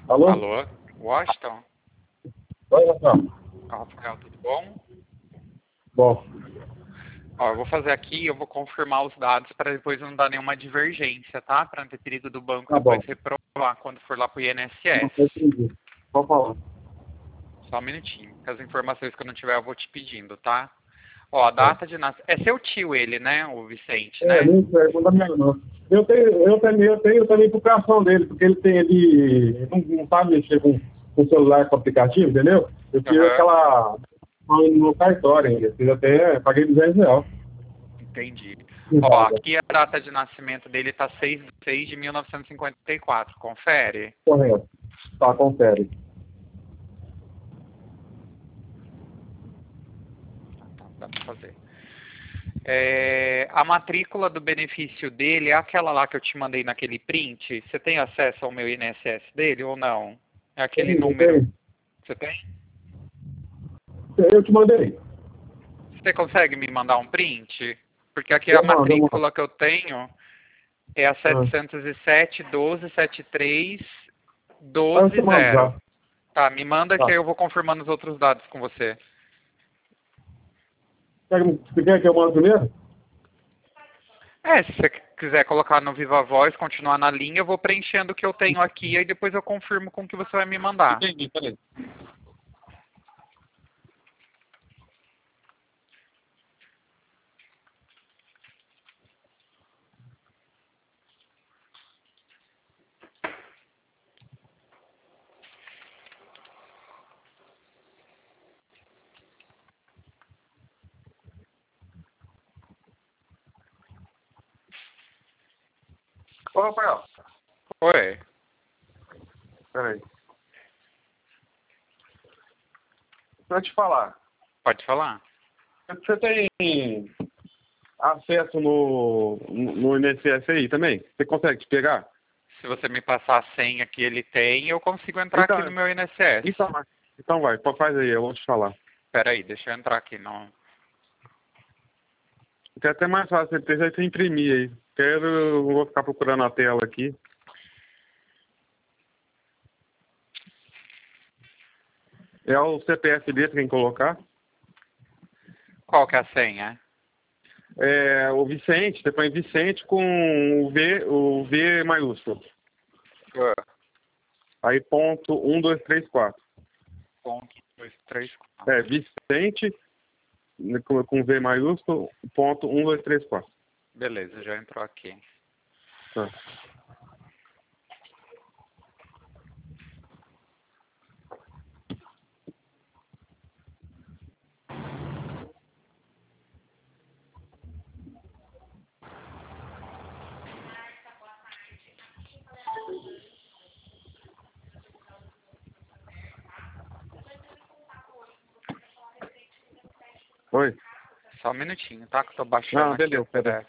Alô? Alô, Washington? Oi, Rafael. Rafael, tudo bom? Bom, Ó, eu vou fazer aqui, eu vou confirmar os dados para depois não dar nenhuma divergência, tá? Para não ter perigo do banco tá bom. depois reprovar quando for lá pro Não INSS. foi entendi. Pode falar. Só um minutinho. Com as informações que eu não tiver, eu vou te pedindo, tá? Ó, a data de nascimento. É seu tio ele, né? O Vicente, né? Não pergunta minha irmã. Eu tenho também procuração dele, porque ele não sabe mexer com celular, com aplicativo, entendeu? Eu tive Aham, aquela no cartório ainda. Eu fiz até, paguei R$ 200. entendi. De Ó, vaga. aqui a data de nascimento dele tá 6 de 1954. Confere. Correto. Tá, confere. Tá, dá pra fazer. A matrícula do benefício dele é aquela lá que eu te mandei naquele print? Você tem acesso ao meu INSS dele ou não? É aquele número. Você tem? Eu te mandei. Você consegue me mandar um print? Porque aqui a Eu mando. matrícula que eu tenho é a Ah. 707 1273 Eu te mando 120. já. Tá, me manda que Tá. aí eu vou confirmando os outros dados com você. Você quer que eu mando primeiro? Se você quiser colocar no Viva Voz, continuar na linha, eu vou preenchendo o que eu tenho aqui, aí depois eu confirmo com o que você vai me mandar. Entendi, peraí. Ô, Rafael. Oi, Peraí. Deixa eu te falar. pode falar. Você tem acesso no INSS aí também? Você consegue te pegar? Se você me passar a senha que ele tem, eu consigo entrar aqui no meu INSS. Então, então vai, faz aí, eu vou te falar. Espera aí, deixa eu entrar aqui. Não. Porque é até mais fácil, você imprimir aí. Eu vou ficar procurando a tela aqui. É o CPF dele que tem que colocar. Qual que é a senha? É o Vicente, você põe Vicente com o V maiúsculo. Aí ponto 1234. Ponto 2, 3, 4. É, Vicente com V maiúsculo, ponto 1234. Beleza, já entrou aqui. Tá. Oi? Só um minutinho, tá? Que eu tô baixando Não, aqui beleza, o PDF.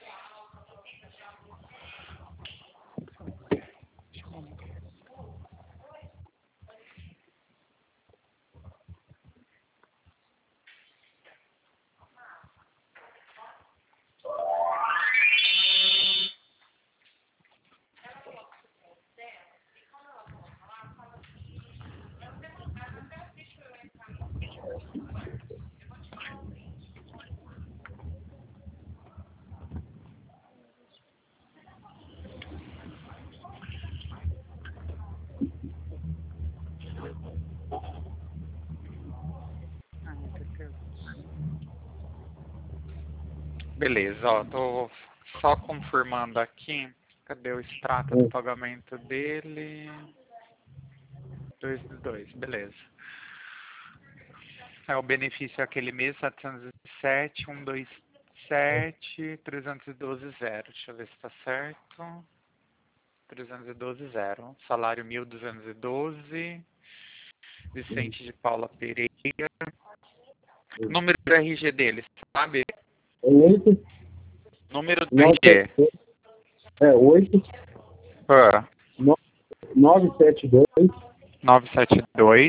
Beleza, ó, tô só confirmando aqui. Cadê o extrato do pagamento dele? 2 de 2, beleza. O benefício é aquele mês, 707, 127, 312, 0. Deixa eu ver se tá certo. 312, 0. Salário 1.212. Vicente de Paula Pereira. Número do RG dele, sabe? 8, Número do 9, RG. 8, Ah, 972, 972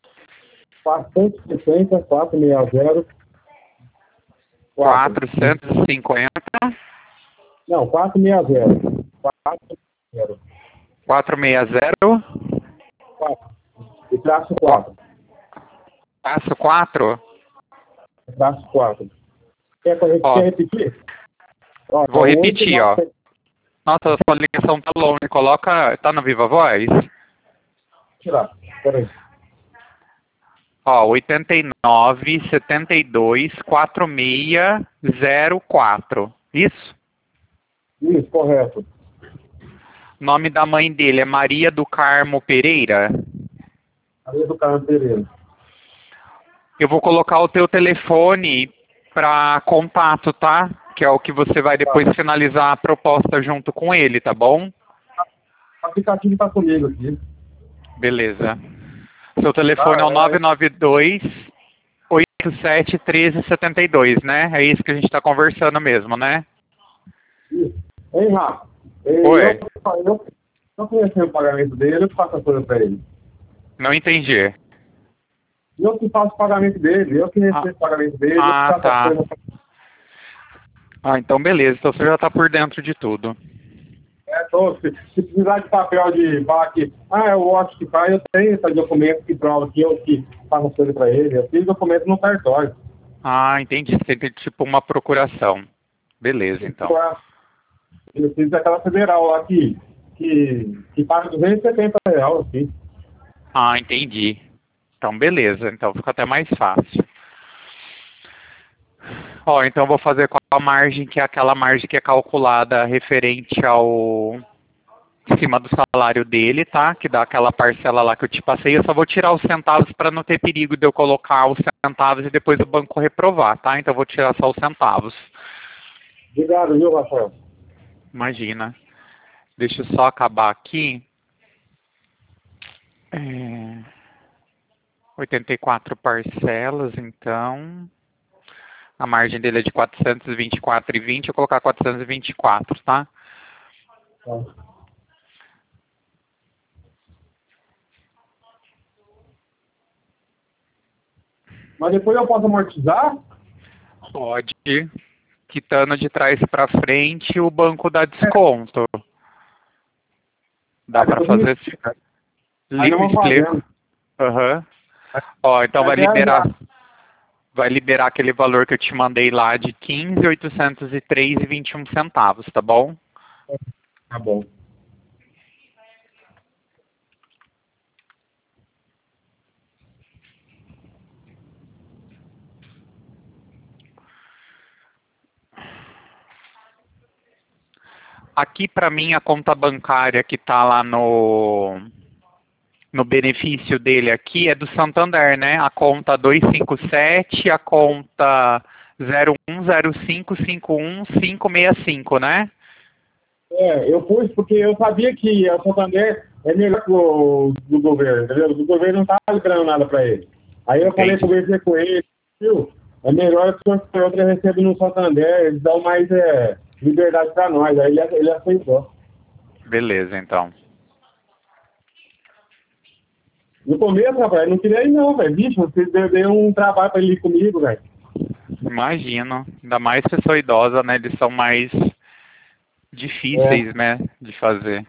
450, 460, 4. 450 Não, 460. 460. 460 traço 4. Traço 4? Traço 4. Quer repetir? Ó, Vou repetir, ó. 89. Nossa, a sua ligação tá longe. Coloca... Tá no Viva Voz? Tirar. Peraí. Ó, 89 72 4604. Isso? Isso, correto. O nome da mãe dele é Maria do Carmo Pereira. Maria do Carmo Pereira. Eu vou colocar o teu telefone para contato, tá? Que é o que você vai depois finalizar a proposta junto com ele, tá bom? O aplicativo está comigo aqui. Beleza. Seu telefone é o 992 87 1372, né? É isso que a gente está conversando mesmo, né? Isso. Hein, Rafa? Oi. Eu conheci o pagamento dele, eu faço a coisa para ele. Não entendi. Eu que faço o pagamento dele, eu que recebo o pagamento dele, eu que faço tá. a coisa. Então beleza, então você já está por dentro de tudo. Se precisar de papel de falar que, é o Watch que faz, eu tenho esse documento que prova que eu que faço as coisas para ele. Eu tenho documento no cartório. Entendi. Você tem tipo uma procuração. Beleza, então. Eu fiz aquela federal lá que paga R$270, assim. Entendi. Então, beleza. Então, fica até mais fácil. Ó, então eu vou fazer com a margem, que é aquela margem que é calculada referente ao... em cima do salário dele, tá? Que dá aquela parcela lá que eu te passei. Eu só vou tirar os centavos para não ter perigo de eu colocar os centavos e depois o banco reprovar, tá? Então eu vou tirar só os centavos. Obrigado, viu, Rafael? Imagina. Deixa eu só acabar aqui. 84 parcelas, então. A margem dele é de 424,20. Eu vou colocar 424, tá? Tá. Mas depois eu posso amortizar? Pode. Quitando de trás para frente, o banco dá desconto. Dá para fazer assim? Explico. Ó, então vai liberar aquele valor que eu te mandei lá de 15.803,21 centavos, tá bom? Tá bom. Aqui para mim a conta bancária que tá lá no benefício dele aqui é do Santander, né? A conta 257, a conta 0105515565, né? Eu pus porque eu sabia que o Santander é melhor que o do governo, entendeu? O governo não tá liberando nada para ele. Aí eu falei, conversei com ele, viu? É melhor que o senhor receba no Santander, eles dão mais liberdade para nós. Aí ele aceitou. Beleza, então. No começo, rapaz, eu não queria ir não, velho. Bicho, você deu um trabalho para ele ir comigo, velho. Imagino. Ainda mais pessoa idosa, né? Eles são mais difíceis, né? De fazer.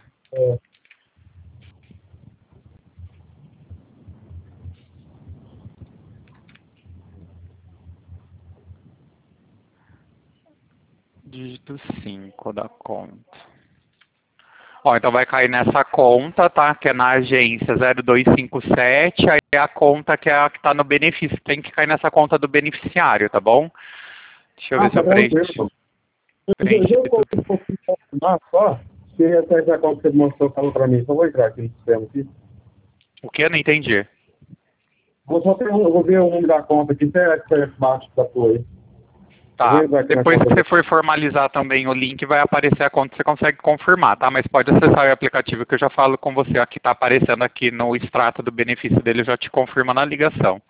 Dígito 5 da conta. Ó, então vai cair nessa conta, tá? Que é na agência 0257, aí é a conta que é a que tá no benefício. Tem que cair nessa conta do beneficiário, tá bom? Deixa eu ver se eu preencho. Deixa eu confirmar só. Se essa conta que você mostrou falou para mim, só vou entrar aqui no sistema aqui. O que? Eu não entendi. Vou ver o nome da conta aqui, será que foi baixo da tua aí? Tá, depois que você for formalizar também o link, vai aparecer a conta, você consegue confirmar, tá? Mas pode acessar o aplicativo que eu já falo com você, aqui tá aparecendo aqui no extrato do benefício dele, eu já te confirma na ligação.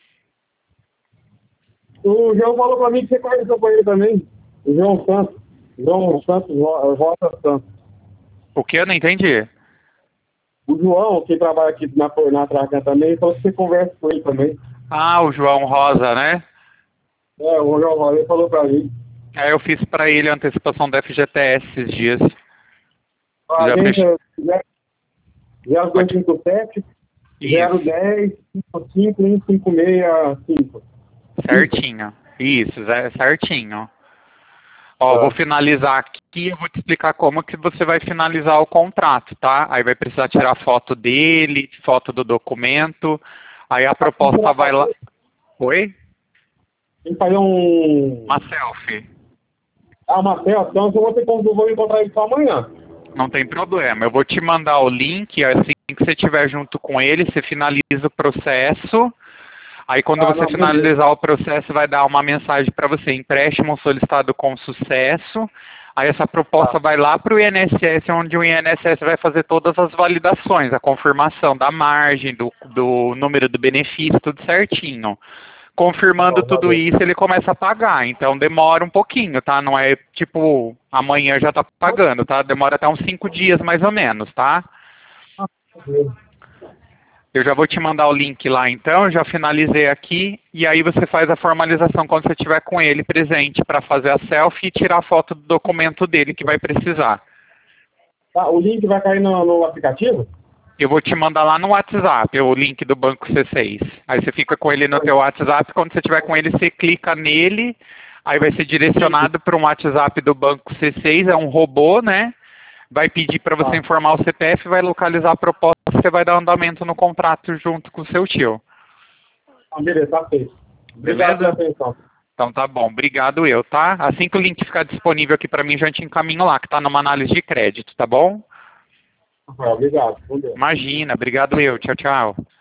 O João falou pra mim que você conheceu com ele também. O João Santos. João Santos, Rosa Santos. O que? Eu não entendi. O João, que trabalha aqui na Tracan também, então você conversa com ele também. Ah, o João Rosa, né? O João Rosa, ele falou pra mim. Eu fiz para ele a antecipação da FGTS esses dias. A Já gente fechou. 0257 010 55 156 Certinho. Isso, certinho. Ó, vou finalizar aqui e eu vou te explicar como que você vai finalizar o contrato, tá? Aí vai precisar tirar foto dele, foto do documento. Aí a proposta vai lá... Oi? Tem que fazer Uma selfie. uma selfie, então eu vou encontrar ele só amanhã. Não tem problema. Eu vou te mandar o link, assim que você estiver junto com ele, você finaliza o processo. Aí quando você finalizar o processo, vai dar uma mensagem para você, empréstimo solicitado com sucesso. Aí essa proposta vai lá para o INSS, onde o INSS vai fazer todas as validações, a confirmação da margem, do número do benefício, tudo certinho. Confirmando tudo isso, ele começa a pagar. Então demora um pouquinho, tá? Não é tipo, amanhã já tá pagando, tá? Demora até uns 5 dias mais ou menos, tá? Eu já vou te mandar o link lá então, já finalizei aqui, e aí você faz a formalização quando você estiver com ele presente para fazer a selfie e tirar a foto do documento dele que vai precisar. Tá, o link vai cair no aplicativo? Eu vou te mandar lá no WhatsApp, o link do Banco C6. Aí você fica com ele no teu WhatsApp, quando você estiver com ele, você clica nele, aí vai ser direcionado para um WhatsApp do Banco C6, é um robô, né? Vai pedir para você informar o CPF, vai localizar a proposta, você vai dar andamento no contrato junto com o seu tio. Beleza, tá feito. Obrigado pela atenção. Então tá bom, obrigado eu, tá? Assim que o link ficar disponível aqui para mim, já te encaminho lá, que tá numa análise de crédito, tá bom? Obrigado. Imagina, obrigado eu, tchau, tchau.